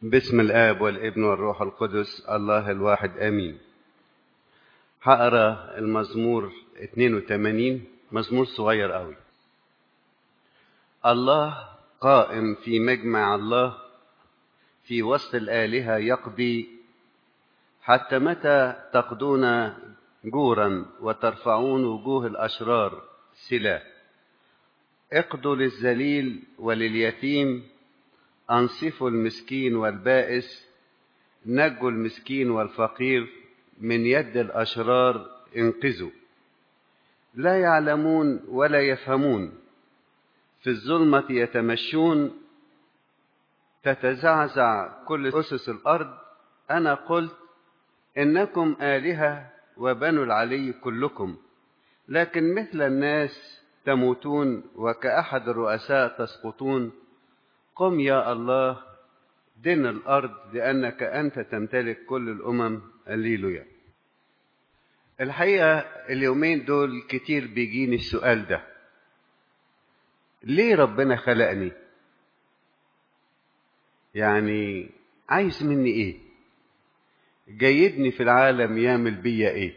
باسم الآب والابن والروح القدس الله الواحد آمين. هقرا المزمور 82، مزمور صغير قوي. الله قائم في مجمع الله، في وسط الآلهة يقضي. حتى متى تقضون جورا وترفعون وجوه الأشرار سلا؟ اقضوا للذليل ولليتيم، أنصفوا المسكين والبائس، نجوا المسكين والفقير، من يد الأشرار انقذوا. لا يعلمون ولا يفهمون، في الظلمة يتمشون، تتزعزع كل أسس الأرض. أنا قلت إنكم آلهة وبنو العلي كلكم، لكن مثل الناس تموتون وكأحد الرؤساء تسقطون. قم يا الله، دن الأرض، لأنك أنت تمتلك كل الأمم. هللويا. الحقيقة اليومين دول كتير بيجيني السؤال ده: ليه ربنا خلقني؟ يعني عايز مني ايه؟ جايدني في العالم يعمل بيا ايه؟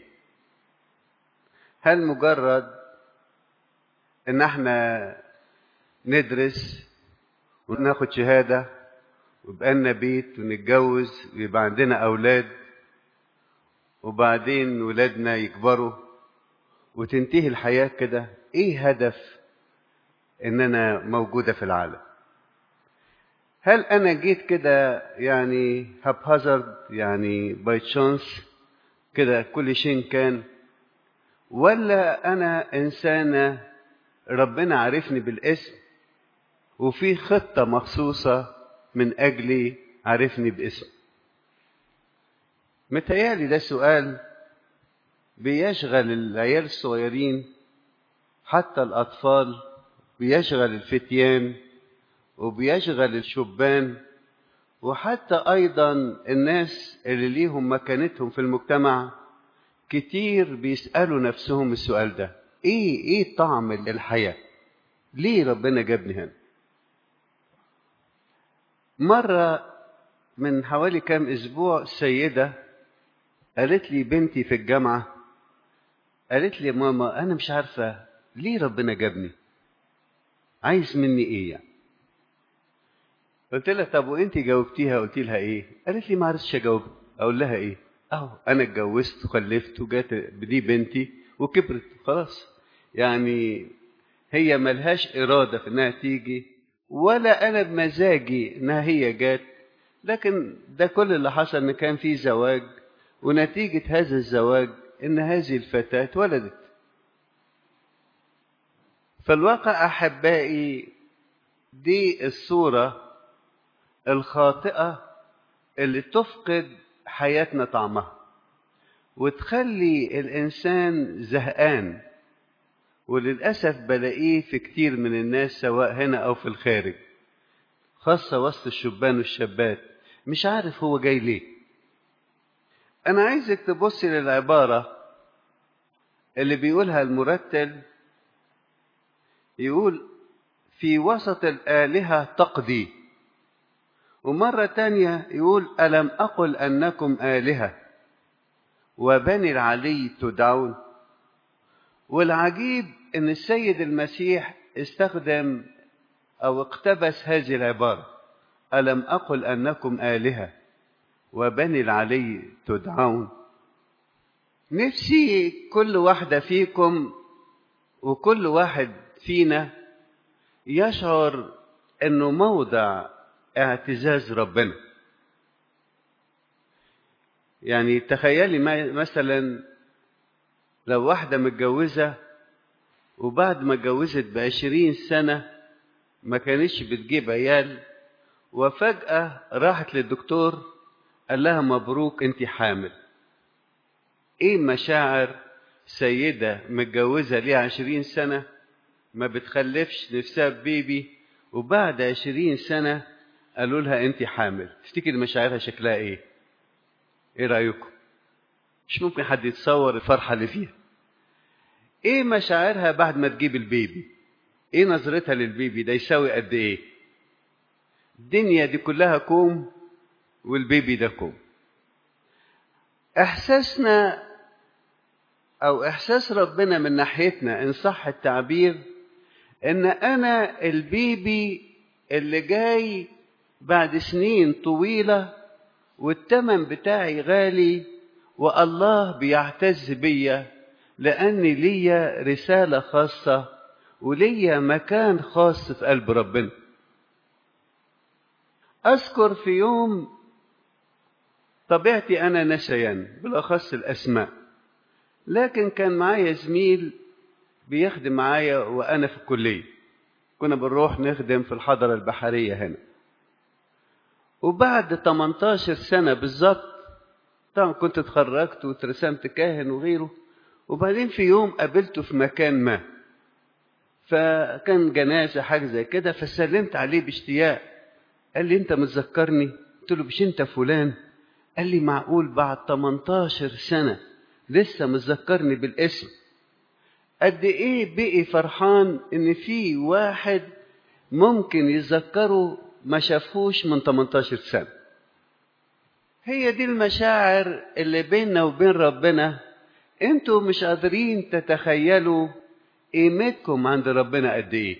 هل مجرد ان احنا ندرس وناخد شهادة ويبقى لنا بيت ونتجوز ويبقى عندنا اولاد وبعدين ولادنا يكبروا وتنتهي الحياة كده؟ ايه هدف ان انا موجودة في العالم؟ هل انا جيت كده يعني هابهازارد، يعني باي تشانس كده كل شيء كان، ولا انا انسانة ربنا عارفني بالاسم وفي خطة مخصوصة من اجلي عارفني باسم؟ متهيألي ده سؤال بيشغل العيال الصغيرين، حتى الاطفال، بيشغل الفتيان وبيشغل الشبان، وحتى أيضا الناس اللي ليهم مكانتهم في المجتمع. كتير بيسألوا نفسهم السؤال ده: إيه طعم الحياة؟ ليه ربنا جابني هنا؟ مرة من حوالي كام أسبوع سيدة قالت لي بنتي في الجامعة، قالت لي: ماما أنا مش عارفة ليه ربنا جابني، عايز مني إيه يعني؟ قلت لها: طب وانت جاوبتيها قلتي لها ايه؟ قالت لي: ما عرفتش اجاوب. اقول لها ايه؟ اهو انا اتجوزت وخلفت وجات دي بنتي وكبرت خلاص. يعني هي ملهاش اراده في انها تيجي، ولا انا بمزاجي انها هي جات. لكن ده كل اللي حصل ان كان في زواج، ونتيجه هذا الزواج ان هذه الفتاه ولدت. فالواقع احبائي دي الصوره الخاطئه اللي تفقد حياتنا طعمها وتخلي الإنسان زهقان. وللأسف بلاقيه في كتير من الناس سواء هنا أو في الخارج، خاصة وسط الشبان والشابات، مش عارف هو جاي ليه. أنا عايزك تبصي للعبارة اللي بيقولها المرتل، يقول: في وسط الآلهة تقضي. ومرة تانية يقول: ألم أقل أنكم آلهة وبني العلي تدعون. والعجيب ان السيد المسيح استخدم او اقتبس هذه العبارة: ألم أقل أنكم آلهة وبني العلي تدعون. نفسي كل واحدة فيكم وكل واحد فينا يشعر انه موضع اعتزاز ربنا. يعني تخيلي مثلا لو واحدة متجوزة وبعد ما اتجوزت ب20 سنة ما كانتش بتجيب عيال، وفجأة راحت للدكتور قال لها: مبروك انت حامل. ايه مشاعر سيدة متجوزة ليها 20 سنة ما بتخلفش، نفسها ببيبي، وبعد 20 سنة قالوا لها انت حامل؟ تفتكر مشاعرها شكلها ايه؟ ايه رأيكم؟ مش ممكن حد يتصور الفرحة اللي فيها. ايه مشاعرها بعد ما تجيب البيبي؟ ايه نظرتها للبيبي ده؟ يساوي قد ايه؟ الدنيا دي كلها كوم والبيبي ده كوم. احساسنا او احساس ربنا من ناحيتنا ان صح التعبير ان انا البيبي اللي جاي بعد سنين طويلة والثمن بتاعي غالي، والله بيعتز بيا لاني ليا رسالة خاصة وليا مكان خاص في قلب ربنا. اذكر في يوم، طبيعتي انا نسيان بالاخص الاسماء، لكن كان معايا زميل بيخدم معايا وانا في الكلية، كنا بنروح نخدم في الحضرة البحرية هنا. وبعد 18 سنة بالظبط، طبعا كنت اتخرجت واترسمت كاهن وغيره، وبعدين في يوم قابلته في مكان ما، فكان جنازة حاجة زي كده، فسلمت عليه باشتياق. قال لي انت متذكرني؟ قلت له مش انت فلان؟ قال لي معقول بعد 18 سنة لسه متذكرني بالاسم؟ قد ايه بقي فرحان ان في واحد ممكن يتذكره ما شافوش من 18 سنة. هي دي المشاعر اللي بيننا وبين ربنا. انتوا مش قادرين تتخيلوا قيمتكم عند ربنا قد ايه.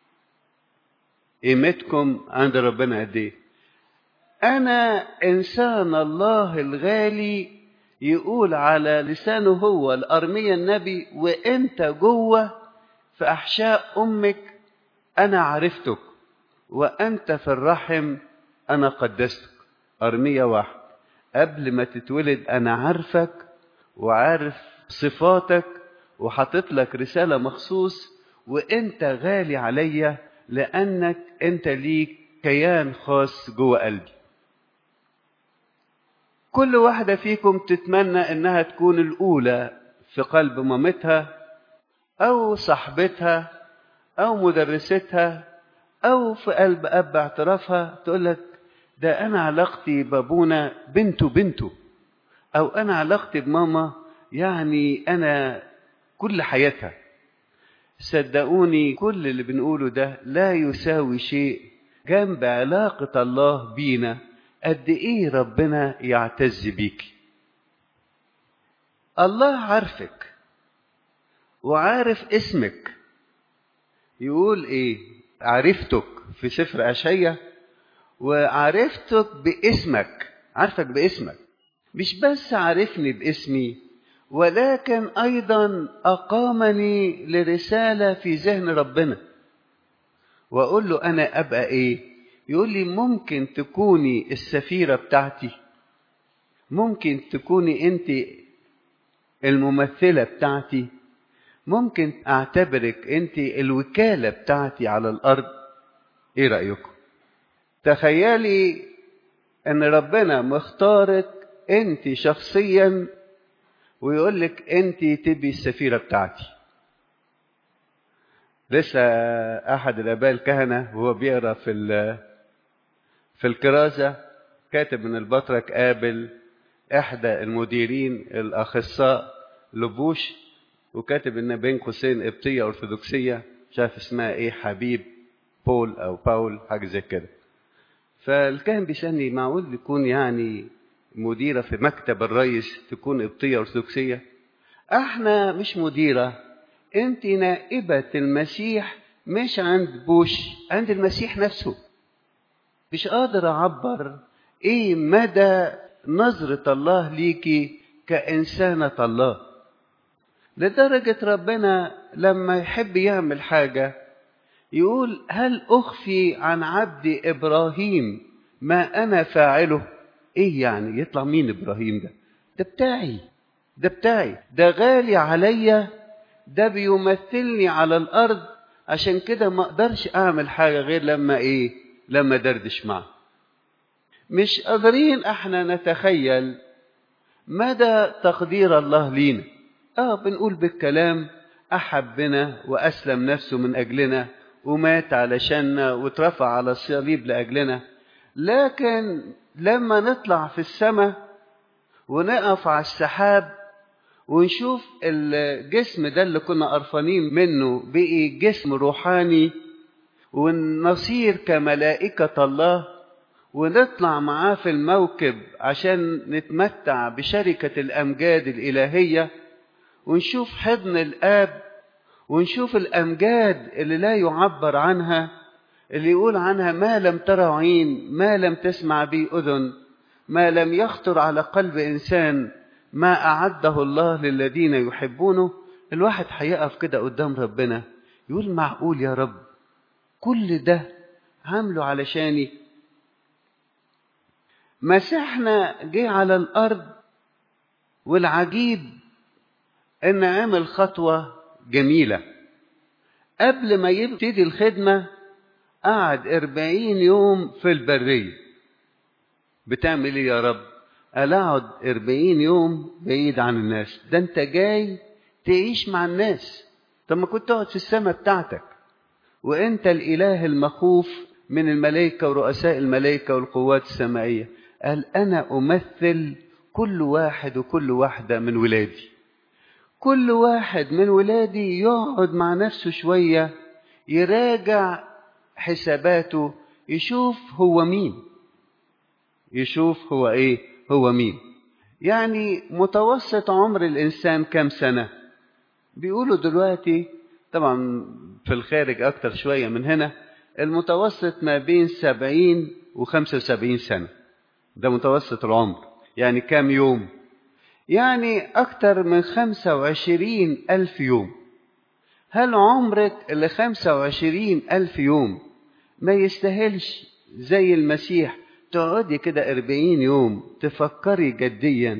قيمتكم عند ربنا قد ايه. انا انسان الله الغالي، يقول على لسانه هو الأرمية النبي، وانت جوه في احشاء امك انا عرفتك، وانت في الرحم انا قدستك. أرمية 1. قبل ما تتولد انا عارفك وعارف صفاتك وحاطط لك رسالة مخصوص، وانت غالي عليا لانك انت ليك كيان خاص جوه قلبي. كل واحدة فيكم تتمنى انها تكون الاولى في قلب مامتها او صاحبتها او مدرستها او في قلب اب اعترافها، تقولك ده انا علاقتي بابونا بنته، او انا علاقتي بماما يعني انا كل حياتها. صدقوني كل اللي بنقوله ده لا يساوي شيء جنب علاقة الله بينا. قد ايه ربنا يعتز بيك. الله عارفك وعارف اسمك. يقول ايه؟ عرفتك في سفر اشعياء، وعرفتك باسمك. عارفك باسمك، مش بس عارفني باسمي، ولكن ايضا اقامني لرسالة في ذهن ربنا. واقول له انا ابقى ايه؟ يقول لي ممكن تكوني السفيرة بتاعتي، ممكن تكوني انت الممثلة بتاعتي، ممكن اعتبرك انت الوكالة بتاعتي على الارض. ايه رأيكم؟ تخيلي ان ربنا مختارك انت شخصيا ويقولك انت تبي السفيرة بتاعتي. لسه احد الاباء الكهنة وهو بيقرأ في الكرازة، كاتب من البطرك قابل احدى المديرين الاخصاء لبوش، وكاتب ان بين قوسين قبطية ارثوذكسية، مش عارف اسمها ايه، حبيب بول او باول حاجة زي كده. فالكاهن بيسألني معقول يكون يعني مديرة في مكتب الرئيس تكون قبطية ارثوذكسية؟ احنا مش مديرة، انت نائبة المسيح، مش عند بوش، عند المسيح نفسه. مش قادر اعبر ايه مدى نظرة الله ليكي كإنسانة الله. لدرجة ربنا لما يحب يعمل حاجة يقول هل أخفي عن عبدي إبراهيم ما أنا فاعله؟ إيه يعني يطلع مين إبراهيم ده؟ ده بتاعي، ده بتاعي، ده غالي عليا، ده بيمثلني على الأرض. عشان كده ما أقدرش أعمل حاجة غير لما إيه؟ لما دردش معه. مش قادرين احنا نتخيل مدى تقدير الله لينا. بنقول بالكلام أحبنا وأسلم نفسه من أجلنا ومات علشاننا واترفع على الصليب لأجلنا، لكن لما نطلع في السماء ونقف على السحاب ونشوف الجسم ده اللي كنا قرفانين منه بقي جسم روحاني ونصير كملائكة الله، ونطلع معاه في الموكب عشان نتمتع بشركة الأمجاد الإلهية، ونشوف حضن الآب، ونشوف الأمجاد اللي لا يعبر عنها، اللي يقول عنها ما لم ترى عين، ما لم تسمع به أذن، ما لم يخطر على قلب إنسان، ما أعده الله للذين يحبونه. الواحد هيقف كده قدام ربنا يقول معقول يا رب كل ده عامله علشاني؟ مسيحنا جه على الأرض، والعجيب إن عمل خطوة جميلة. قبل ما يبتدي الخدمة قعد 40 يوم في البرية. بتعمل ايه يا رب؟ قال اقعد 40 يوم بعيد عن الناس. ده انت جاي تعيش مع الناس، طب ما كنت تقعد في السماء بتاعتك، وانت الاله المخوف من الملائكة ورؤساء الملائكة والقوات السمائية. قال انا امثل كل واحد وكل واحدة من ولادي. كل واحد من ولادي يقعد مع نفسه شوية، يراجع حساباته، يشوف هو مين، يشوف هو ايه، هو مين. يعني متوسط عمر الانسان كم سنة؟ بيقولوا دلوقتي طبعا في الخارج اكتر شوية من هنا، المتوسط ما بين 70 و75 سنة. ده متوسط العمر. يعني كام يوم؟ يعني اكتر من 25,000 يوم. هل عمرك اللي 25,000 يوم ما يستاهلش زي المسيح تقعدي كده 40 يوم تفكري جديا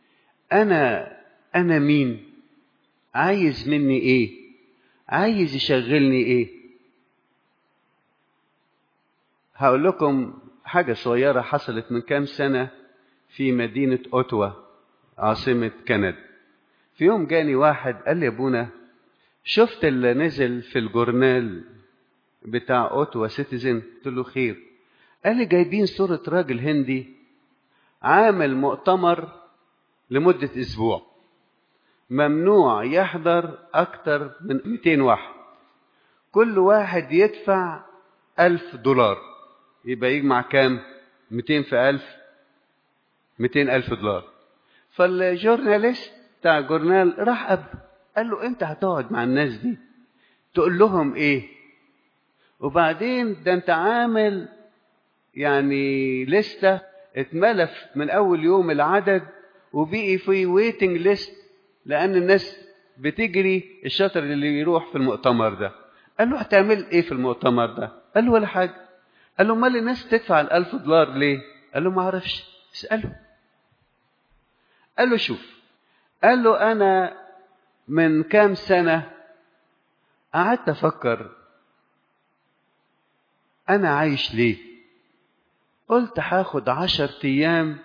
أنا مين؟ عايز مني إيه؟ عايز يشغلني إيه؟ هقول لكم حاجة صغيرة حصلت من كام سنة في مدينة أوتوا عاصمة كندا. في يوم جاني واحد قال لي يا ابونا، شفت اللي نزل في الجورنال بتاع أوتوا سيتيزن؟ قلت له خير. قال لي جايبين صورة راجل هندي عامل مؤتمر لمدة أسبوع، ممنوع يحضر أكتر من 200 واحد، كل واحد يدفع $1,000. يبقى يجمع كام؟ 200 في 1000، 200,000 دولار. فالجورناليست بتاع الجورنال راح قبله قال له أنت هتقعد مع الناس دي تقول لهم إيه؟ وبعدين ده أنت عامل يعني لستة اتملف من أول يوم العدد، وبقي في ويتنج ليست، لأن الناس بتجري الشاطر اللي يروح في المؤتمر ده. قال له هتعمل إيه في المؤتمر ده؟ قال له ولا حاجة. قال له مال الناس تدفع $1,000 ليه؟ قال له ما أعرفش، اسأله. قال له شوف، قال له أنا من كام سنة قعدت أفكر أنا عايش ليه؟ قلت هاخد 10 أيام،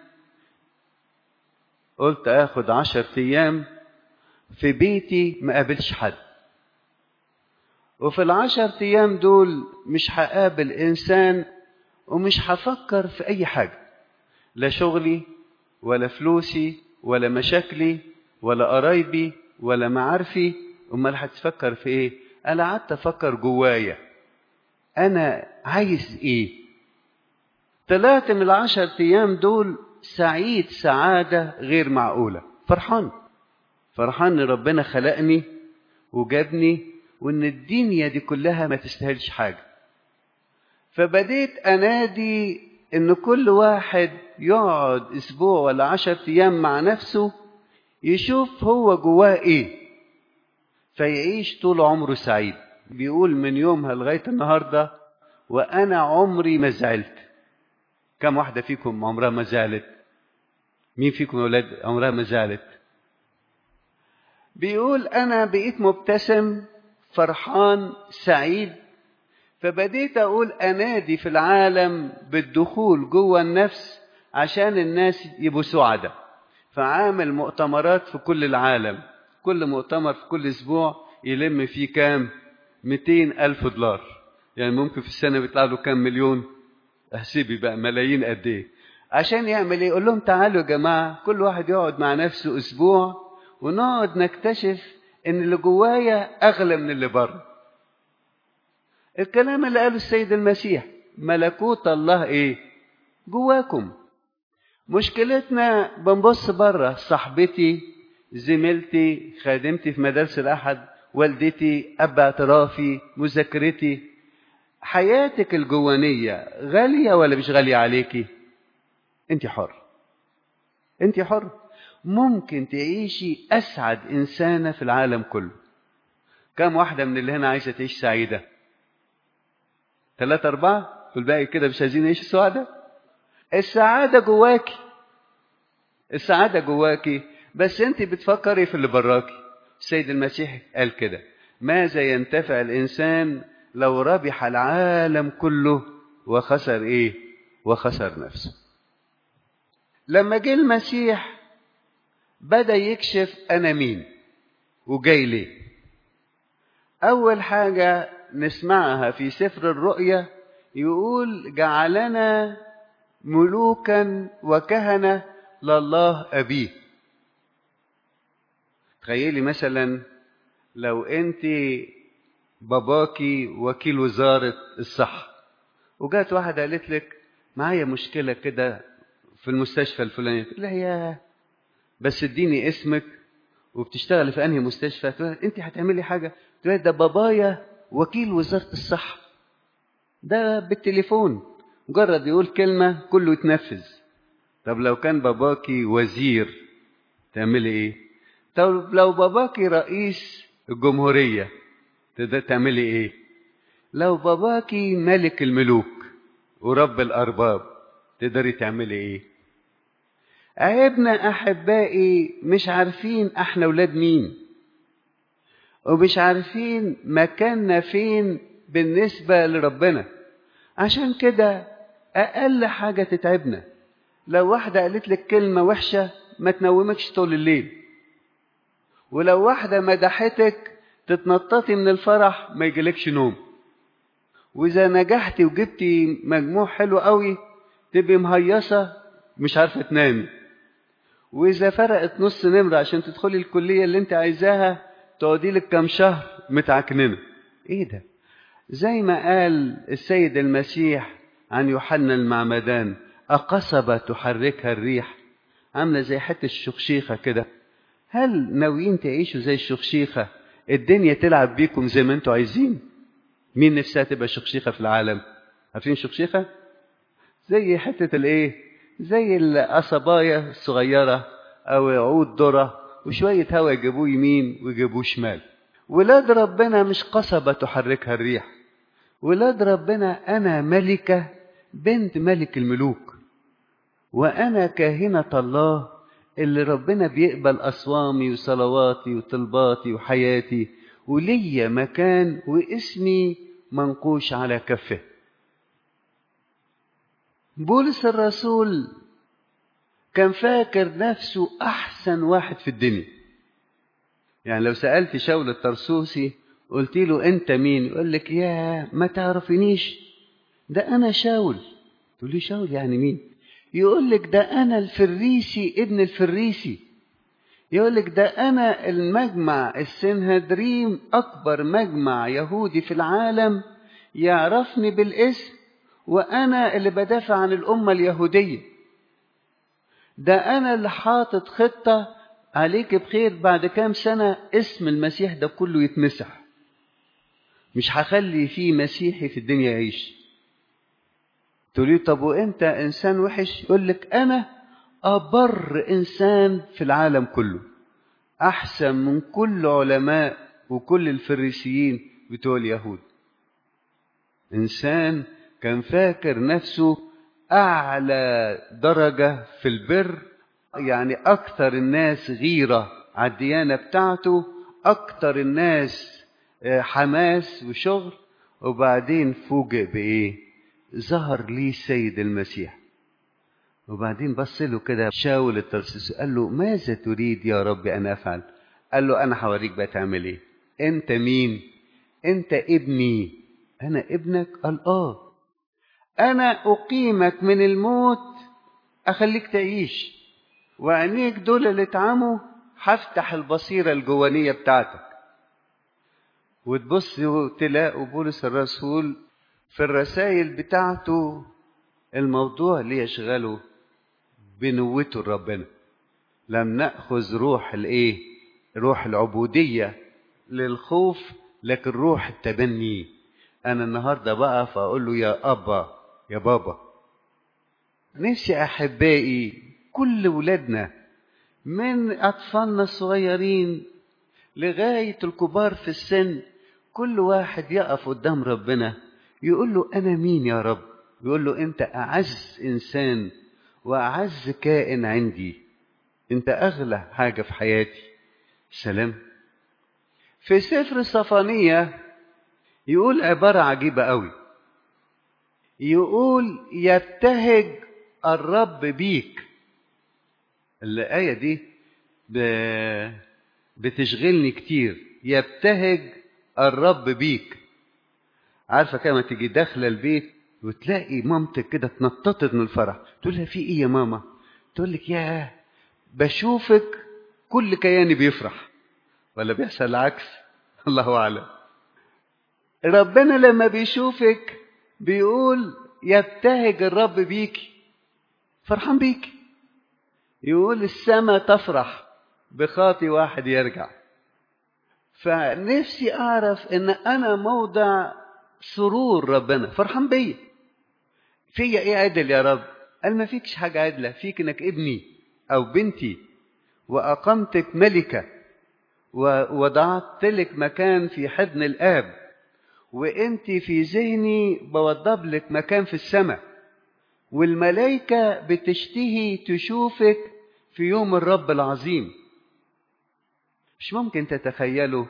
قلت اخد 10 أيام في بيتي ما قابلش حد، وفي 10 أيام دول مش هقابل انسان، ومش هفكر في اي حاجة، لا شغلي ولا فلوسي ولا مشاكلي ولا قرايبي ولا معارفي. امال هتفكر في ايه؟ انا قعدت افكر جوايا انا عايز ايه. طلعت من 10 أيام دول سعيد سعادة غير معقولة، فرحان ان ربنا خلقني وجابني، وان الدنيا دي كلها ما تستاهلش حاجة. فبديت انادي ان كل واحد يقعد اسبوع ولا 10 أيام مع نفسه، يشوف هو جواه ايه، فيعيش طول عمره سعيد. بيقول من يومها لغاية النهاردة وانا عمري ما زعلت. كم واحدة فيكم عمرها ما زعلت؟ مين فيكم يا ولاد عمرها ما زعلت؟ بيقول أنا بقيت مبتسم فرحان سعيد، فبديت أقول أنادي في العالم بالدخول جوه النفس عشان الناس يبقوا سعداء. فعامل مؤتمرات في كل العالم، كل مؤتمر في كل أسبوع يلم فيه كام؟ $200,000. يعني ممكن في السنة بيطلع له كام مليون؟ احسبي بقى ملايين قد ايه. عشان يعمل ايه؟ يقول لهم تعالوا يا جماعة كل واحد يقعد مع نفسه أسبوع، ونقعد نكتشف ان اللي جوايا اغلى من اللي بره. الكلام اللي قاله السيد المسيح، ملكوت الله ايه؟ جواكم. مشكلتنا بنبص بره، صاحبتي، زميلتي، خادمتي في مدارس الأحد، والدتي، أب اعترافي، مذاكرتي. حياتك الجوانية غالية ولا مش غالية عليكي؟ انت حر، انت حر. ممكن تعيشي أسعد إنسانة في العالم كله. كم واحدة من اللي هنا عايشة تعيش سعيدة؟ 3 4، والباقي كده مش عايزين يعيشوا سعادة. السعادة جواكي، السعادة جواكي، بس انت بتفكري في اللي براكي. السيد المسيح قال كده: ماذا ينتفع الإنسان لو ربح العالم كله وخسر ايه؟ وخسر نفسه. لما جه المسيح بدأ يكشف أنا مين وجاي ليه. أول حاجة نسمعها في سفر الرؤيا يقول: جعلنا ملوكا وكهنة لله أبيه. تخيلي مثلا لو أنت باباكي وكيل وزارة الصحة، وجات واحدة قالت لك: معايا مشكلة كده في المستشفى الفلاني. تقول لها: يا بس اديني اسمك وبتشتغلي في انهي مستشفى. تقول: انت هتعملي حاجة؟ تقول: ده بابايا وكيل وزارة الصحة، ده بالتليفون مجرد يقول كلمة كله يتنفذ. طب لو كان باباكي وزير تعملي ايه؟ طب لو باباكي رئيس الجمهورية تقدر تعملي ايه؟ لو باباكي ملك الملوك ورب الأرباب تقدري تعملي ايه؟ عيبنا أحبائي مش عارفين احنا ولاد مين، ومش عارفين مكاننا فين بالنسبة لربنا. عشان كده أقل حاجة تتعبنا لو واحدة قالت لك كلمة وحشة ما تنومكش طول الليل، ولو واحدة مدحتك تتنططي من الفرح ما يجيلكش نوم، وإذا نجحتي وجبتي مجموع حلو قوي تبقي مهيصة مش عارفة تنامي، وإذا فرقت نص نمرة عشان تدخلي الكلية اللي انت عايزاها تقعدي لك كام شهر متعكننة. ايه ده؟ زي ما قال السيد المسيح عن يوحنا المعمدان: أقصبة تحركها الريح. عاملة زي حتة الشخشيخة كده. هل ناويين تعيشوا زي الشخشيخة الدنيا تلعب بيكم زي ما انتوا عايزين؟ مين نفسها تبقى شخشيخة في العالم؟ عارفين شخشيخة؟ زي حتة الايه؟ زي القصباية الصغيرة او عود ذرة وشوية هوا يجيبوه يمين ويجيبوه شمال. ولاد ربنا مش قصبة تحركها الريح. ولاد ربنا أنا ملكة بنت ملك الملوك، وأنا كاهنة الله اللي ربنا بيقبل أصوامي وصلواتي وطلباتي وحياتي، وليا مكان واسمي منقوش على كفه. بولس الرسول كان فاكر نفسه أحسن واحد في الدنيا. يعني لو سألت شاول الطرسوسي قلت له أنت مين؟ يقول لك: يا ما تعرفنيش، ده أنا شاول. تقول لي: شاول يعني مين؟ يقول لك: ده أنا الفريسي ابن الفريسي. يقول لك: ده أنا المجمع السنهدريم أكبر مجمع يهودي في العالم يعرفني بالاسم، وأنا اللي بدافع عن الأمة اليهودية. ده أنا اللي حاطط خطة عليك بخير بعد كام سنة اسم المسيح ده كله يتمسح، مش هخلي فيه مسيحي في الدنيا يعيش. تقولي: طب وانت انسان وحش؟ يقول لك: انا ابر انسان في العالم كله، احسن من كل علماء وكل الفريسيين بتوع اليهود. انسان كان فاكر نفسه اعلى درجة في البر، يعني اكثر الناس غيرة على الديانة بتاعته، اكثر الناس حماس وشغل. وبعدين فوجئ بايه؟ ظهر لي السيد المسيح، وبعدين بص له كده شاول الطرسوسي قال له: ماذا تريد يا رب أن أفعل؟ قال له: أنا هوريك بقى تعمل إيه. أنت مين؟ أنت ابني. أنا ابنك؟ قال: آه. أنا أقيمك من الموت أخليك تعيش، وعينيك دول اللي اتعموا هفتح البصيرة الجوانية بتاعتك. وتبص تلاقوا بولس الرسول في الرسائل بتاعته الموضوع اللي يشغله بنوته لربنا. لم نأخذ روح الايه؟ روح العبودية للخوف، لكن روح التبني. انا النهارده بقف اقول له يا ابا يا بابا. نفسي احبائي كل ولادنا من اطفالنا الصغيرين لغاية الكبار في السن، كل واحد يقف قدام ربنا يقول له انا مين يا رب؟ يقول له انت اعز انسان واعز كائن عندي، انت اغلى حاجة في حياتي. سلام. في سفر صفانية يقول عبارة عجيبة قوي، يقول يبتهج الرب بيك. الآية دي بتشغلني كتير. يبتهج الرب بيك. عارفة كما تيجي داخلة البيت وتلاقي مامتك كده اتنططت من الفرح، تقول لها في ايه يا ماما؟ تقول لك ياه بشوفك كل كياني بيفرح. ولا بيحصل العكس؟ الله اعلم. ربنا لما بيشوفك بيقول يبتهج الرب بيكي، فرحان بيكي. يقول السماء تفرح بخاطي واحد يرجع. فنفسي اعرف ان انا موضع سرور ربنا، فرحان بيا. فيا ايه عدل يا رب؟ قال ما فيكش حاجه عدله، فيك انك ابني او بنتي، واقمتك ملكه، ووضعت لك مكان في حضن الاب، وانت في ذهني بوضب لك مكان في السماء، والملائكه بتشتهي تشوفك في يوم الرب العظيم. مش ممكن تتخيلوا.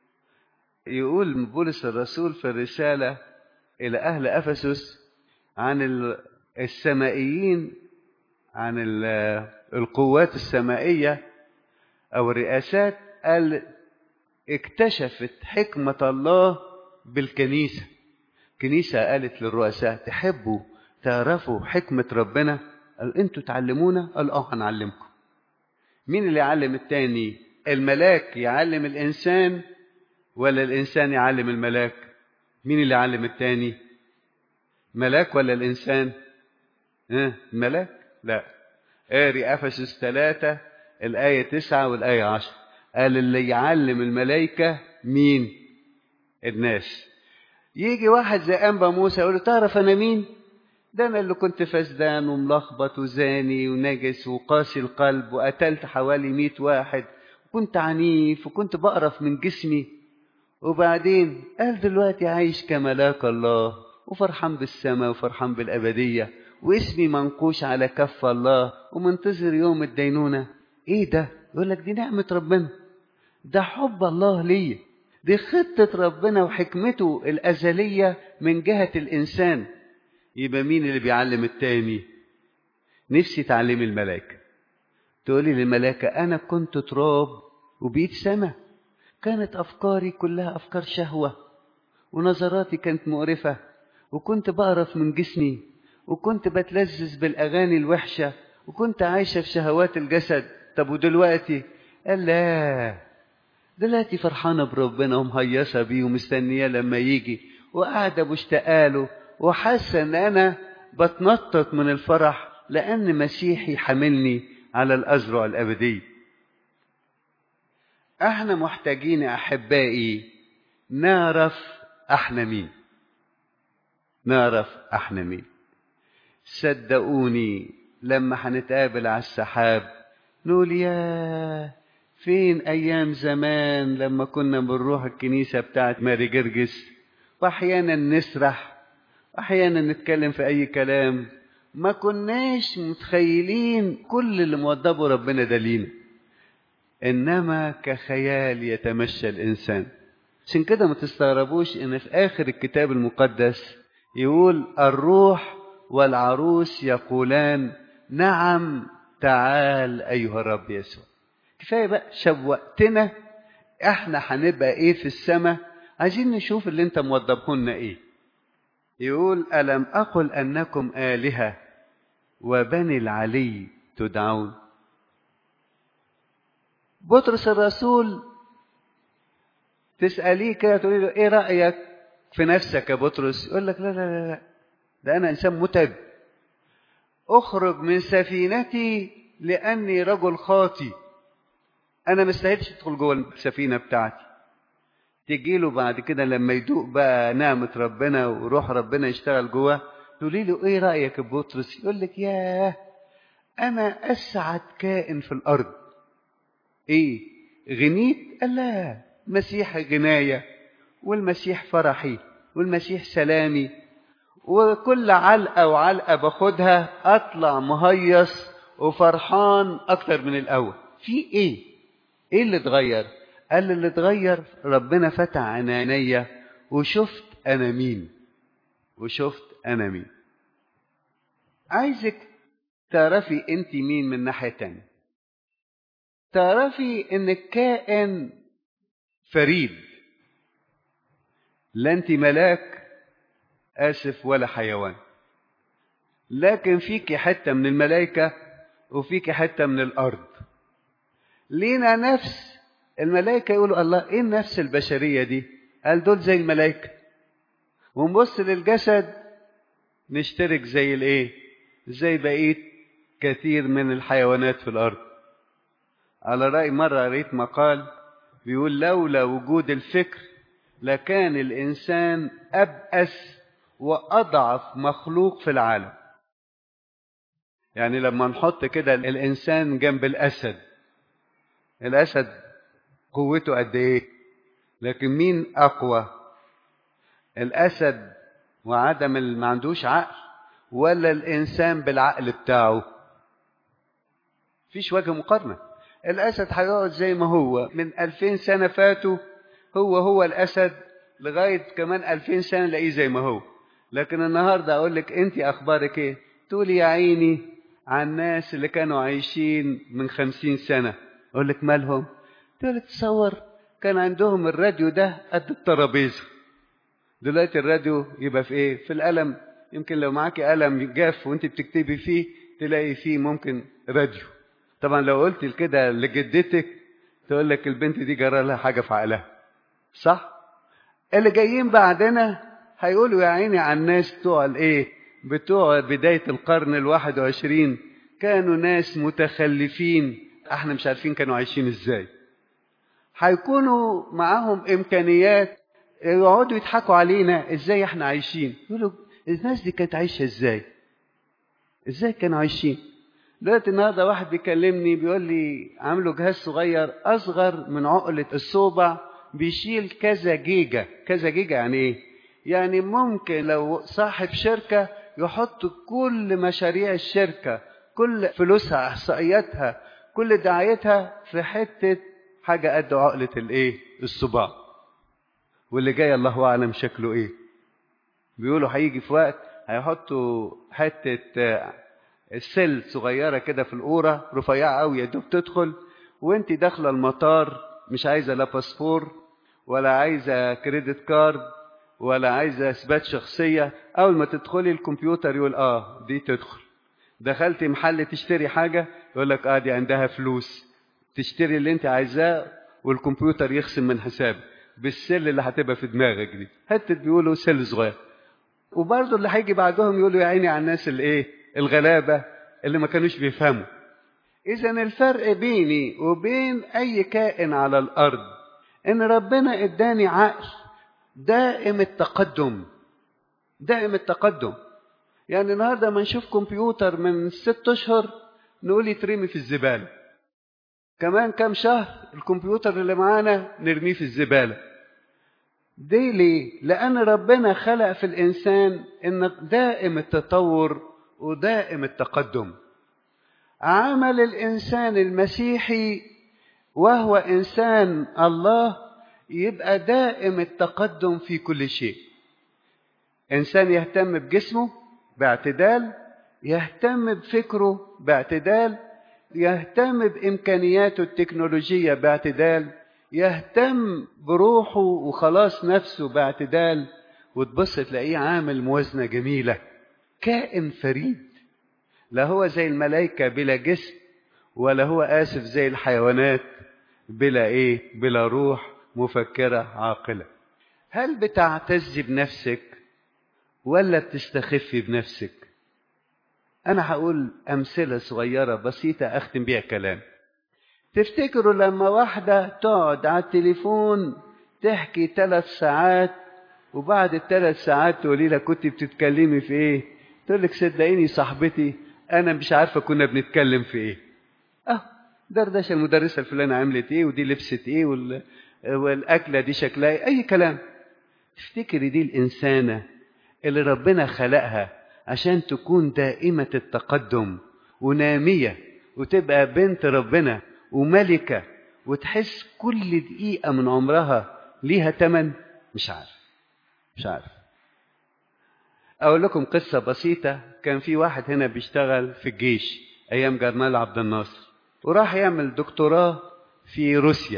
يقول بولس الرسول في الرسالة إلى أهل أفسس عن السمائيين، عن القوات السمائية أو الرئاسات، قال اكتشفت حكمة الله بالكنيسة. كنيسة قالت للرؤساء تحبوا تعرفوا حكمة ربنا؟ قال انتوا تعلمونا؟ قال هنعلمكم. مين اللي يعلم التاني؟ الملاك يعلم الإنسان ولا الإنسان يعلم الملاك؟ مين اللي يعلم التاني؟ ملاك ولا الإنسان؟ الملاك؟ لا. قاري أفسس 3 الآية 9 والآية 10، قال اللي يعلم الملائكة مين؟ الناس. يجي واحد زي أنبا موسى يقول له تعرف أنا مين؟ ده أنا اللي كنت فسدان وملخبط وزاني ونجس وقاسي القلب وقتلت حوالي 100 واحد، وكنت عنيف وكنت بقرف من جسمي، وبعدين قال دلوقتي عايش كملاك الله وفرحان بالسماء وفرحان بالأبدية، واسمي منقوش على كف الله ومنتظر يوم الدينونة. ايه ده؟ يقول لك دي نعمة ربنا، ده حب الله ليا، دي خطة ربنا وحكمته الأزلية من جهة الإنسان. يبقى مين اللي بيعلم التاني؟ نفسي تعلم الملائكة. تقولي للملائكة أنا كنت تراب وبقيت سما، كانت أفكاري كلها أفكار شهوة، ونظراتي كانت مقرفة، وكنت بقرف من جسمي، وكنت بتلذذ بالأغاني الوحشة، وكنت عايشة في شهوات الجسد. طب ودلوقتي؟ قال لا، دلوقتي فرحانة بربنا ومهيصة بيه ومستنية لما يجي، وقاعدة مشتاقاله، وحاسة ان انا بتنطط من الفرح لان مسيحي حملني على الأزرع الأبدي. احنا محتاجين احبائي نعرف احنا مين. نعرف احنا مين. صدقوني لما هنتقابل على السحاب نقول يا فين ايام زمان لما كنا بنروح الكنيسة بتاعت ماري جرجس، واحيانا نسرح واحيانا نتكلم في اي كلام، ما كناش متخيلين كل اللي موضبه ربنا ده لينا، انما كخيال يتمشى الانسان. عشان كده ما تستغربوش ان في اخر الكتاب المقدس يقول الروح والعروس يقولان نعم تعال ايها الرب يسوع. كفايه بقى شوقتنا، احنا هنبقى ايه في السماء؟ عايزين نشوف اللي انت موضبه لنا ايه. يقول الم اقل انكم آلهة وبني العلي تدعون. بطرس الرسول تسأليه كده تقولي له ايه رأيك في نفسك يا بطرس؟ يقول لك لا لا لا لا، ده انا انسان متعب، اخرج من سفينتي لأني رجل خاطي. أنا مستاهلش أدخل جوه السفينة بتاعتي. تجيله بعد كده لما يدوق بقى نعمة ربنا وروح ربنا يشتغل جواه، تقولي له إيه رأيك يا بطرس؟ يقول لك ياه، أنا أسعد كائن في الأرض. إيه؟ غنيت؟ قال لا، المسيح غناية، والمسيح فرحي، والمسيح سلامي، وكل علقة وعلقة باخدها أطلع مهيص وفرحان أكتر من الأول. في إيه؟ إيه اللي اتغير؟ قال اللي اتغير ربنا فتح عينيا وشفت أنا مين، وشفت أنا مين. عايزك تعرفي أنت مين من ناحية تانية. تعرفي إنك كائن فريد، لا أنت ملاك آسف ولا حيوان، لكن فيك حتة من الملائكة وفيك حتة من الأرض. لينا نفس. الملائكة يقولوا الله إيه النفس البشرية دي؟ قال دول زي الملائكة. ونبص للجسد نشترك زي الإيه؟ زي بقية كثير من الحيوانات في الأرض. على رأي مرة قريت مقال بيقول لولا وجود الفكر لكان الإنسان أبأس وأضعف مخلوق في العالم. يعني لما نحط كده الإنسان جنب الأسد، الأسد قوته قد إيه؟ لكن مين أقوى؟ الأسد وعدم ما عندوش عقل، ولا الإنسان بالعقل بتاعه؟ فيش وجه مقارنة. الأسد هيقعد زي ما هو من 2000 سنة فاتوا، هو الأسد لغاية كمان 2000 سنة لاقيه زي ما هو. لكن النهاردة أقول لك أنت أخبارك إيه؟ تقولي يا عيني عن الناس اللي كانوا عايشين من 50 سنة. أقول لك مالهم؟ تقول لك تصور كان عندهم الراديو ده قد الترابيزة، دلوقتي الراديو يبقى في إيه؟ في القلم. يمكن لو معاكي قلم جاف وأنت بتكتبي فيه تلاقي فيه ممكن راديو. طبعا لو قلت كده لجدتك تقول لك البنت دي جرى لها حاجة في عقلها، صح؟ اللي جايين بعدنا هيقولوا يا عيني على الناس بتوع الايه، بتوع بداية القرن 21 كانوا ناس متخلفين، احنا مش عارفين كانوا عايشين ازاي. هيكونوا معاهم امكانيات يقعدوا يضحكوا علينا ازاي احنا عايشين. يقولوا الناس دي كانت عايشة ازاي كانوا عايشين. دلوقتي النهارده واحد بيكلمني بيقول لي عاملوا جهاز صغير اصغر من عقلة الصوبع بيشيل كذا جيجا. كذا جيجا يعني ايه؟ يعني ممكن لو صاحب شركة يحط كل مشاريع الشركة، كل فلوسها، احصائياتها، كل دعايتها في حتة حاجة قد عقلة الايه؟ الصباع. واللي جاي الله اعلم شكله ايه. بيقولوا هيجي في وقت هيحطوا حتة السل صغيرة كده في القورة رفيعة قوي يا دوب تدخل، وانت داخلة المطار مش عايزة لا باسبور ولا عايزة كريدت كارد ولا عايزة اثبات شخصية. اول ما تدخلي الكمبيوتر يقول دي تدخل. دخلتي محل تشتري حاجة يقول لك دي عندها فلوس، تشتري اللي انت عايزاه والكمبيوتر يخصم من حسابك بالسل اللي هتبقى في دماغك دي. حتى بيقولوا سل صغير. وبرضه اللي هيجي بعدهم يقولوا يا عيني على الناس الايه؟ الغلابة اللي ما كانوش بيفهموا. إذا الفرق بيني وبين أي كائن على الأرض إن ربنا إداني عقل دائم التقدم، دائم التقدم. يعني النهارده ما نشوف كمبيوتر من 6 أشهر نقول يترمي في الزبالة، كمان كام شهر الكمبيوتر اللي معانا نرميه في الزبالة. دي ليه؟ لأن ربنا خلق في الإنسان إن دائم التطور ودائم التقدم. عمل الإنسان المسيحي وهو إنسان الله يبقى دائم التقدم في كل شيء. إنسان يهتم بجسمه باعتدال، يهتم بفكره باعتدال، يهتم بإمكانياته التكنولوجية باعتدال، يهتم بروحه وخلاص نفسه باعتدال. وتبص تلاقيه عامل موازنة جميلة، كائن فريد. لا هو زي الملائكة بلا جسم، ولا هو آسف زي الحيوانات بلا روح مفكرة عاقلة. هل بتعتز بنفسك ولا بتستخفي بنفسك؟ أنا هقول أمثلة صغيرة بسيطة أختم بيها كلام. تفتكروا لما واحدة تقعد على التليفون تحكي 3 ساعات، وبعد ال3 ساعات تقولي لها كنت بتتكلمي في ايه؟ تقول لك صدقيني صاحبتي انا مش عارفة كنا بنتكلم في ايه. دردشة المدرسة الفلانة عملت ايه، ودي لبست ايه، والاكلة دي شكلها ايه، اي كلام. تفتكري دي الانسانة اللي ربنا خلقها عشان تكون دائمة التقدم ونامية وتبقى بنت ربنا وملكة وتحس كل دقيقة من عمرها ليها تمن؟ مش عارف. أقول لكم قصة بسيطة. كان في واحد هنا بيشتغل في الجيش أيام جمال عبد الناصر، وراح يعمل دكتوراه في روسيا،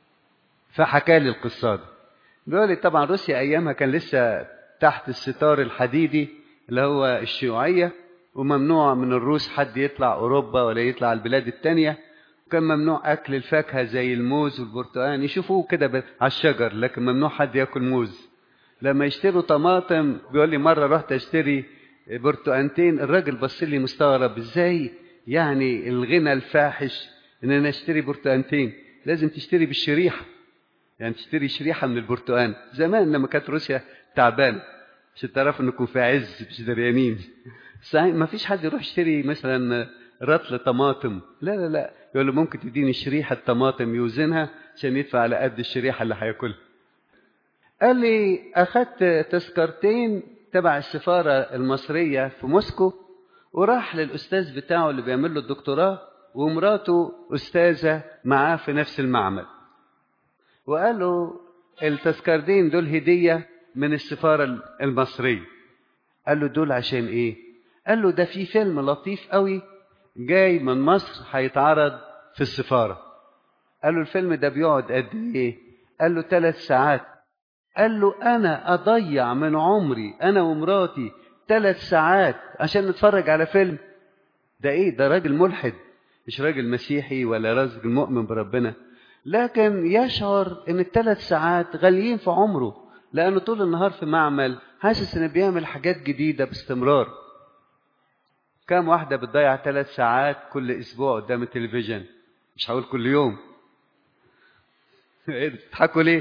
فحكى لي القصة دي. بيقول لي طبعا روسيا أيامها كان لسه تحت الستار الحديدي اللي هو الشيوعية، وممنوع من الروس حد يطلع أوروبا ولا يطلع البلاد التانية. كان ممنوع أكل الفاكهة زي الموز والبرتقال، يشوفوه كده على الشجر، لكن ممنوع حد يأكل موز. لما يشتروا طماطم، بيقول لي مرة رحت أشتري برتقانتين، الراجل بص لي مستغرب، إزاي يعني الغنى الفاحش إن أنا أشتري برتقانتين؟ لازم تشتري بالشريحة، يعني تشتري شريحة من البرتقان. زمان لما كانت روسيا تعبانة عشان تعرفوا انكم في عز مش دريانين. صحيح ما فيش حد يروح يشتري مثلا رطل طماطم، لا، يقول له ممكن تديني شريحة طماطم يوزنها عشان يدفع على قد الشريحة اللي هياكلها. قال لي أخدت تذكرتين تبع السفارة المصرية في موسكو، وراح للأستاذ بتاعه اللي بيعمل له الدكتوراه، ومراته أستاذة معاه في نفس المعمل، وقال له التذكرتين دول هدية من السفارة المصرية. قال له دول عشان ايه؟ قال له ده في فيلم لطيف قوي جاي من مصر هيتعرض في السفارة. قال له الفيلم ده بيقعد قد ايه؟ قال له 3 ساعات. قال له انا اضيع من عمري انا ومراتي 3 ساعات عشان نتفرج على فيلم؟ ده ايه ده؟ راجل ملحد، مش راجل مسيحي ولا راجل مؤمن بربنا، لكن يشعر ان ال3 ساعات غاليين في عمره، لانه طول النهار في معمل حاسس انه بيعمل حاجات جديدة باستمرار. كم واحدة بتضيع 3 ساعات كل اسبوع قدام التلفزيون؟ مش هقول كل يوم. ايه بتضحكوا ليه؟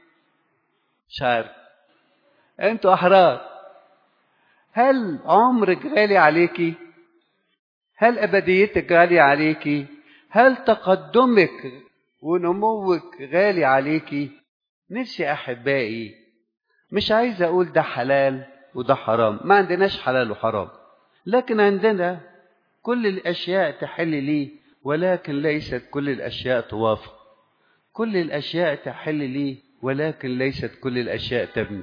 مش عارف. انتوا احرار. هل عمرك غالي عليكي؟ هل ابديتك غالية عليكي؟ هل تقدمك ونموك غالي عليكي؟ نفسي أحبائي، مش عايز أقول ده حلال وده حرام، ما عندناش حلال وحرام، لكن عندنا كل الأشياء تحل لي، ولكن ليست كل الأشياء توافق. كل الأشياء تحل لي، ولكن ليست كل الأشياء تبني.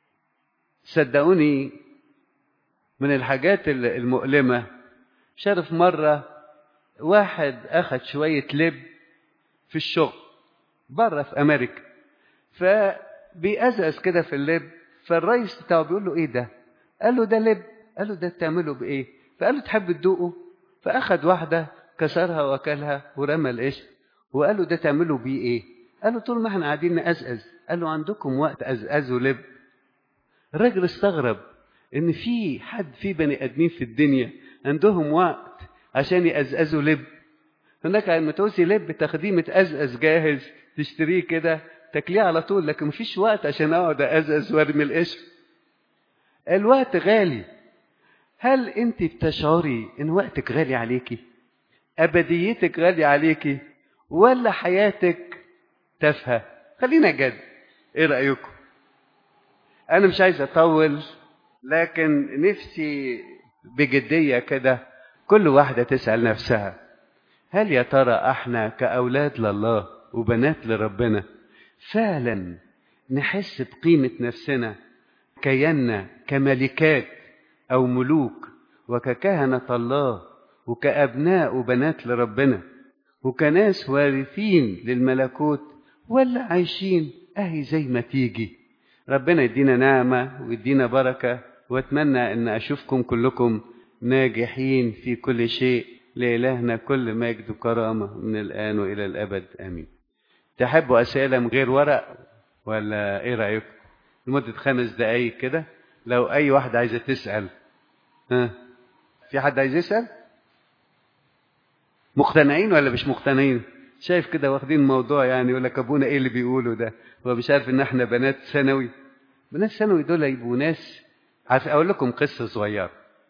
صدقوني من الحاجات المؤلمة، شرف مرة واحد أخذ شوية لب في الشغل بره في أمريكا، فبيأزأز كده في اللب، فالرئيس بتاعه بيقول له ايه ده؟ قال له ده لب. قال له ده بتعمله بايه؟ فقال له تحب تدوقه؟ فأخذ واحدة كسرها وأكلها ورمى القشر، وقال له ده تعمله بيه ايه؟ قال له طول ما احنا قاعدين نأزأز. قال له عندكم وقت أزأزوا لب؟ الراجل استغرب ان في بني ادمين في الدنيا عندهم وقت عشان يأزأزوا لب. هناك لما توزي لب تاخديه متأزأز جاهز، تشتريه كده تاكليه على طول، لكن مفيش وقت عشان اقعد أزأز وارمي القشر. الوقت غالي. هل انت بتشعري ان وقتك غالي عليكي؟ ابديتك غالي عليكي؟ ولا حياتك تافهه؟ خلينا جد، ايه رأيكم؟ انا مش عايز اطول، لكن نفسي بجدية كده كل واحدة تسأل نفسها، هل يا ترى احنا كأولاد لله وبنات لربنا فعلا نحس بقيمة نفسنا كينا كملكات أو ملوك، وككهنة الله، وكأبناء وبنات لربنا، وكناس وارثين للملكوت، ولا عايشين أهي زي ما تيجي؟ ربنا يدينا نعمة ويدينا بركة، واتمنى أن أشوفكم كلكم ناجحين في كل شيء. لإلهنا كل مجد وكرامة من الآن وإلى الأبد آمين. تحبوا أسئلة من غير ورق ولا إيه رأيكم؟ لمدة 5 دقايق كده، لو أي واحد عايزة تسأل. ها، في حد عايز يسأل؟ مقتنعين ولا مش مقتنعين؟ شايف كده واخدين الموضوع يعني يقول لك ابونا ايه اللي بيقوله ده؟ هو مش عارف ان احنا بنات ثانوي. بنات ثانوي دول يبقوا ناس. عارف اقول لكم قصه صغيره.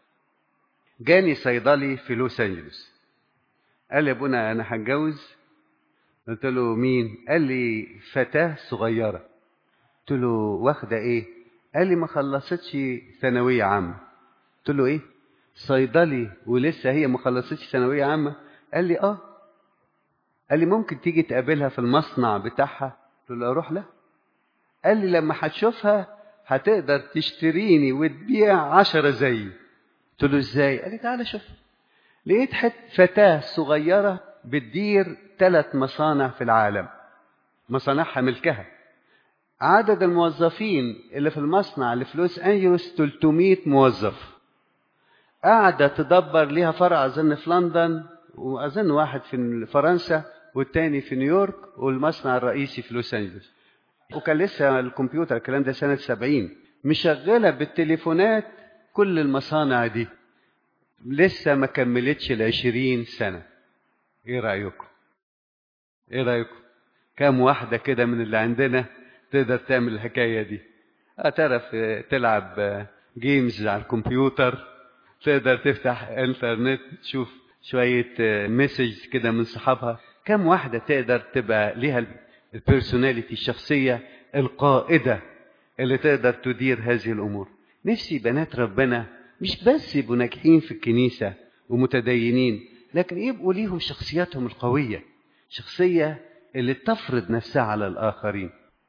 جاني صيدلي في لوس انجلوس، قال لي يا ابونا انا هتجوز. قلت له مين؟ قال لي فتاه صغيره. قلت له واخده ايه؟ قال لي ما خلصتش ثانويه عامه. قلت له ايه؟ صيدلي ولسه هي ما خلصتش ثانويه عامه؟ قال لي اه. قال لي ممكن تيجي تقابلها في المصنع بتاعها؟ قلت له اروح لها. قال لي لما هتشوفها هتقدر تشتريني وتبيع 10 زيي. قلت له ازاي؟ قال لي تعالى شوف. لقيت فتاة صغيرة بتدير 3 مصانع في العالم، مصانعها ملكها. عدد الموظفين اللي في المصنع اللي في لوس أنجلوس 300 موظف. قاعدة تدبر ليها فرع أظن في لندن، وأظن واحد في فرنسا والتاني في نيويورك، والمصنع الرئيسي في لوس أنجلوس. وكان لسه الكمبيوتر، الكلام ده سنة 70، مشغلة بالتليفونات كل المصانع دي. لسه ما كملتش 20 سنة. ايه رأيكم؟ ايه رأيكم؟ كام واحدة كده من اللي عندنا تقدر تعمل الحكاية دي؟ تعرف تلعب جيمز على الكمبيوتر، تقدر تفتح انترنت تشوف شوية مسج كده من صحابها. كم واحدة تقدر تبقى ليها البيرسوناليتي، الشخصية القائدة اللي تقدر تدير هذه الأمور؟ نفسي بنات ربنا مش بس يبقوا ناجحين في الكنيسة ومتدينين، لكن يبقوا ليهم شخصياتهم القوية، شخصية اللي تفرض نفسها على الآخرين.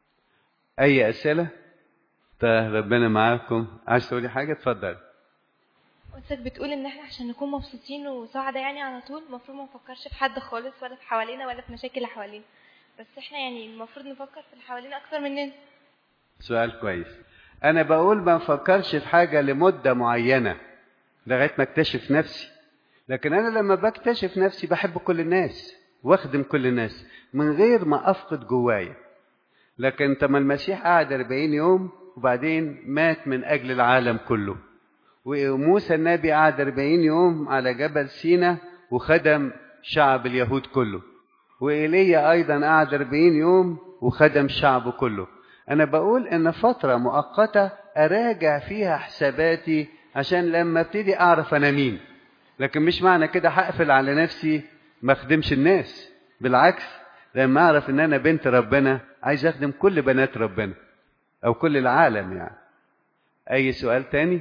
أي أسئلة؟ طيب ربنا معاكم. عايز تقولي حاجة؟ اتفضل. قصدك بتقول ان احنا عشان نكون مبسوطين وسعداء يعني على طول المفروض ما نفكرش في حد خالص، ولا في حوالينا، ولا في مشاكل اللي حوالينا، بس احنا يعني المفروض نفكر في اللي حوالينا اكتر مننا. سؤال كويس. انا بقول ما نفكرش في حاجة لمدة معينة لغاية ما اكتشف نفسي، لكن انا لما بكتشف نفسي بحب كل الناس واخدم كل الناس من غير ما افقد جوايا. لكن طب المسيح قعد 40 يوم وبعدين مات من اجل العالم كله، وموسى النبي قعد 40 يوم على جبل سينا وخدم شعب اليهود كله، وإيليا أيضا قعد 40 يوم وخدم شعبه كله. أنا بقول إن فترة مؤقتة أراجع فيها حساباتي عشان لما ابتدي أعرف أنا مين، لكن مش معنى كده هقفل على نفسي ما أخدمش الناس. بالعكس، لما أعرف إن أنا بنت ربنا عايز أخدم كل بنات ربنا أو كل العالم يعني. أي سؤال تاني؟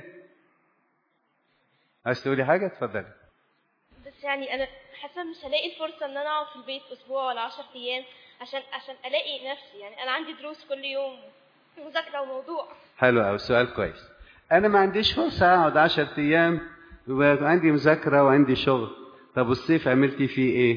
عايز تقولي حاجة؟ اتفضلي. بس يعني انا حاسه مش هلاقي الفرصه ان انا اقعد في البيت اسبوع ولا 10 ايام عشان الاقي نفسي. يعني انا عندي دروس كل يوم، مذاكره وموضوع. حلو أوي، سؤال كويس. أنا ما عنديش فرصة أقعد 10 أيام وعندي مذاكرة وعندي شغل. طب الصيف عملتي فيه إيه؟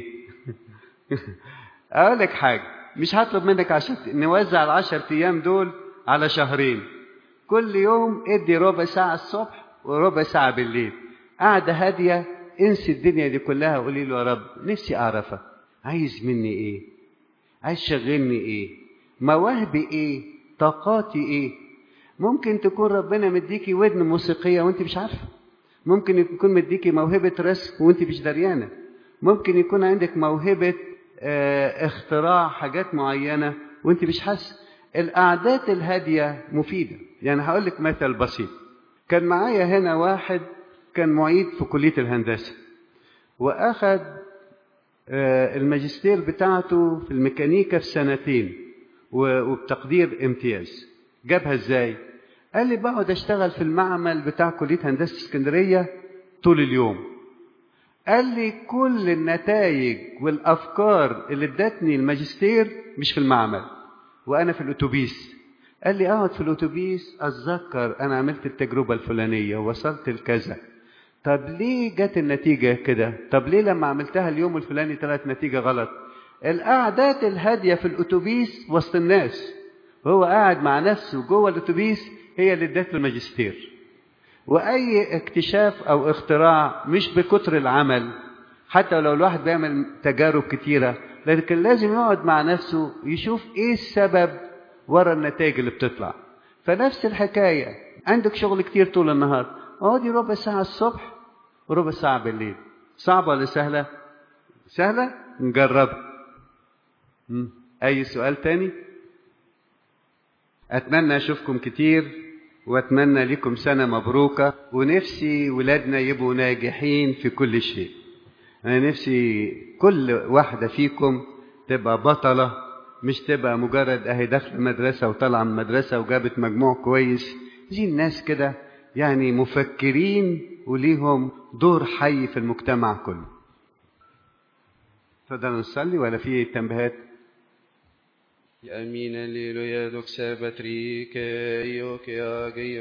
أقول لك حاجة، مش هطلب منك عشان نوزع ال10 أيام دول على شهرين. كل يوم ادي ربع ساعة الصبح وربع ساعة بالليل، قاعدة هادية، انسي الدنيا دي كلها وقولي له يا رب نفسي أعرفك، عايز مني إيه؟ عايز شغلني إيه؟ مواهبي إيه؟ طاقاتي إيه؟ ممكن تكون ربنا مديكي ودن موسيقية وانت مش عارفة، ممكن يكون مديكي موهبة رسم وانت مش دريانة، ممكن يكون عندك موهبة اختراع حاجات معينة وانت مش حاسة. القعدات الهادية مفيدة. يعني هقول لك مثل بسيط. كان معايا هنا واحد كان معيد في كلية الهندسة، وأخذ الماجستير بتاعته في الميكانيكا في 2 سنين وبتقدير امتياز. جابها ازاي؟ قال لي بقعد اشتغل في المعمل بتاع كلية هندسة اسكندرية طول اليوم. قال لي كل النتائج والأفكار اللي ادتني الماجستير مش في المعمل وأنا في الأتوبيس. قال لي أقعد في الأتوبيس أتذكر أنا عملت التجربة الفلانية ووصلت لكذا. طب ليه جت النتيجة كده؟ طب ليه لما عملتها اليوم الفلاني طلعت نتيجة غلط؟ القعدات الهادية في الأتوبيس وسط الناس وهو قاعد مع نفسه جوه الأتوبيس هي اللي ادت له الماجستير. وأي اكتشاف أو اختراع مش بكتر العمل، حتى لو الواحد بيعمل تجارب كتيرة، لكن لازم يقعد مع نفسه يشوف إيه السبب ورا النتائج اللي بتطلع. فنفس الحكاية، عندك شغل كتير طول النهار، اقعدي ربع ساعة الصبح ربع ساعة بالليل. صعبة ولا سهلة؟ سهلة؟ نجربها. أي سؤال تاني؟ أتمنى أشوفكم كتير، وأتمنى لكم سنة مبروكة، ونفسي ولادنا يبقوا ناجحين في كل شيء. أنا نفسي كل واحدة فيكم تبقى بطلة، مش تبقى مجرد أهي داخلة مدرسة وطالعة من مدرسة وجابت مجموع كويس. دي الناس كده يعني مفكرين وليهم دور حي في المجتمع كله. تفضلوا نصلي ولا في تنبيهات؟ Amin alleluia doxa batrike io che agio.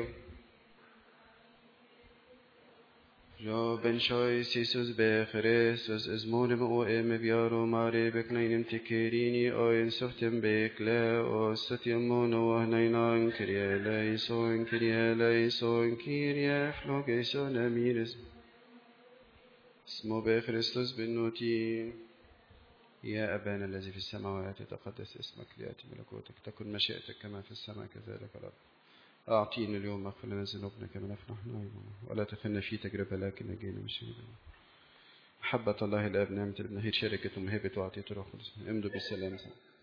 Jo ben shois Jesus be Christus es monem o em viaro mare bekleinem tikerini o in softem bekle o sotiam mono hnaina kirie leison kirie flogeson amires. اسمه بخريستوس بالنوتي. يا أبانا الذي في السماوات يتقدس اسمك، ليأتي ملكوتك، تكن مشيئتك كما في السماء كذلك الأرض. أعطينا اليوم اغفر لنا ذنوبنا كما نغفر نحن أيضا، ولا تدخلنا في تجربة لكن نجينا من الشر. محبة الله الآب، نعمة الابن، هي شركة ومهبة وعطية الروح القدس، امضوا بالسلام.